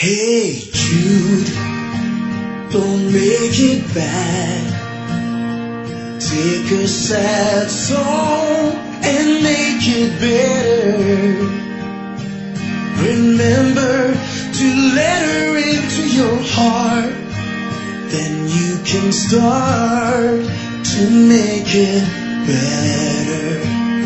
Hey Jude, don't make it bad. Take a sad song and make it better. Remember to let her into your heart. Then you can start to make it better.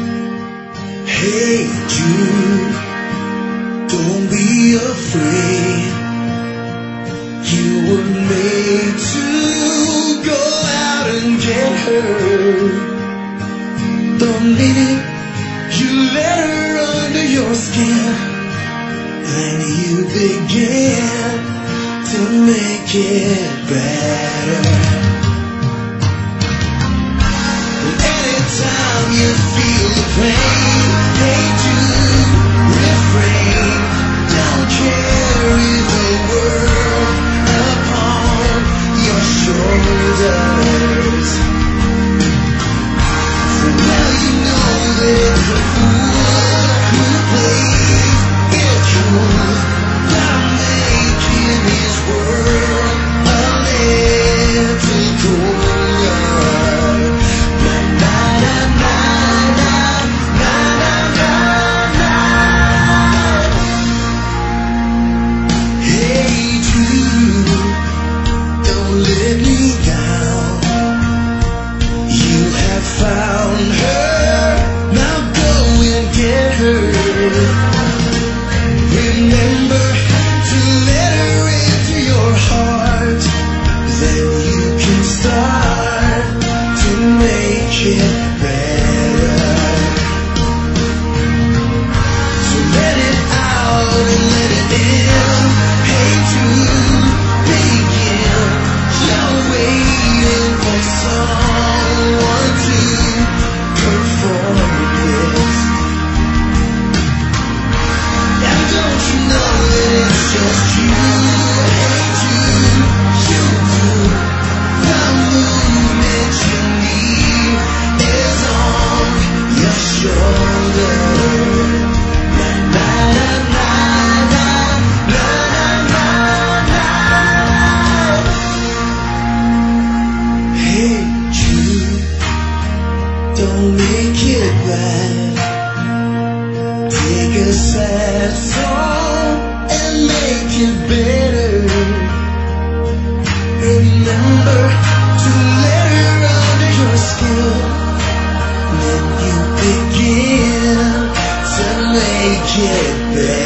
Hey Jude, don't be afraid. You were made to go out and get her. The minute you let her under your skin, then you begin to make it better. Anytime you feel the pain, hey Jude, refrain. Don't carry the world upon your shoulders. For now you know that it's a fool who plays it cool by making his world a little cooler. Na na na na na na na na. Hey Jude, don't let me down. You have found her, now go and get her. Remember to let her into your heart. Then you can start to make it better. So let it out and let it in. Hey Jude, begin. You're waiting for someone to perform this. And don't you know that it's just you? Hey Jude, you do. The movement you need is on your shoulder. Na na na na na na na na. Hey Jude, don't make it bad. Take a sad song and make it better. Remember to let her under your skin. Then you begin to make it better.